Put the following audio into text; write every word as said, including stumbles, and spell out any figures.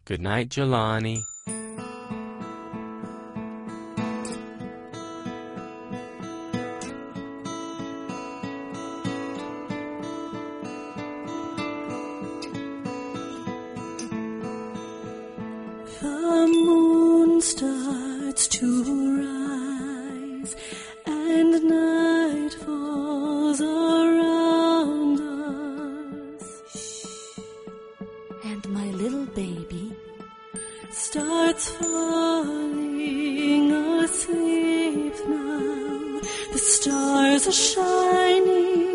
Good night, Jelani. The moon starts to rise and night falls around us. And my little baby starts falling asleep now. The stars are shining